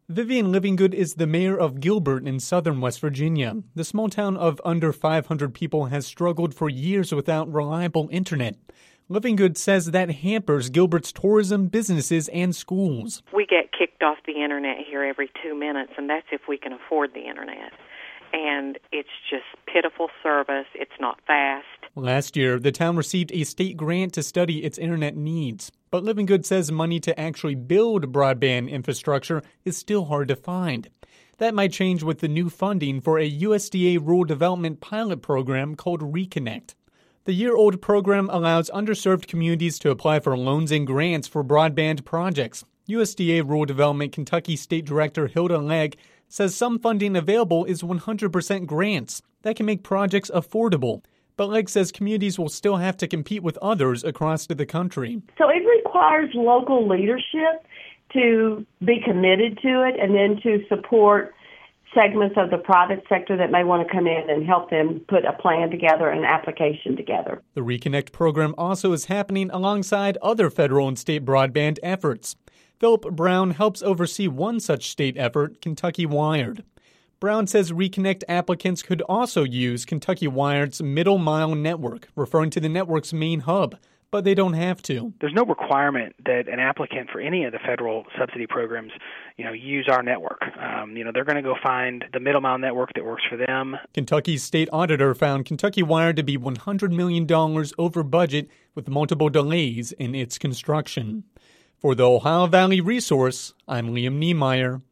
Vivian Livingood is the mayor of Gilbert in southern West Virginia. The small town of under 500 people has struggled for years without reliable internet. Livingood says that hampers Gilbert's tourism, businesses, and schools. We get kicked off the internet here every 2 minutes, and that's if we can afford the internet. And it's just pitiful service. It's not fast. Last year, the town received a state grant to study its internet needs. But Livingood says money to actually build broadband infrastructure is still hard to find. That might change with the new funding for a USDA rural development pilot program called Reconnect. The year-old program allows underserved communities to apply for loans and grants for broadband projects. USDA Rural Development Kentucky State Director Hilda Legg says some funding available is 100% grants. That can make projects affordable. But Legg says communities will still have to compete with others across the country. So it requires local leadership to be committed to it and then to support segments of the private sector that may want to come in and help them put a plan together, an application together. The Reconnect program also is happening alongside other federal and state broadband efforts. Philip Brown helps oversee one such state effort, Kentucky Wired. Brown says Reconnect applicants could also use Kentucky Wired's Middle Mile network, referring to the network's main hub, but they don't have to. There's no requirement that an applicant for any of the federal subsidy programs, use our network. They're going to go find the Middle Mile network that works for them. Kentucky's state auditor found Kentucky Wired to be $100 million over budget with multiple delays in its construction. For the Ohio Valley Resource, I'm Liam Niemeyer.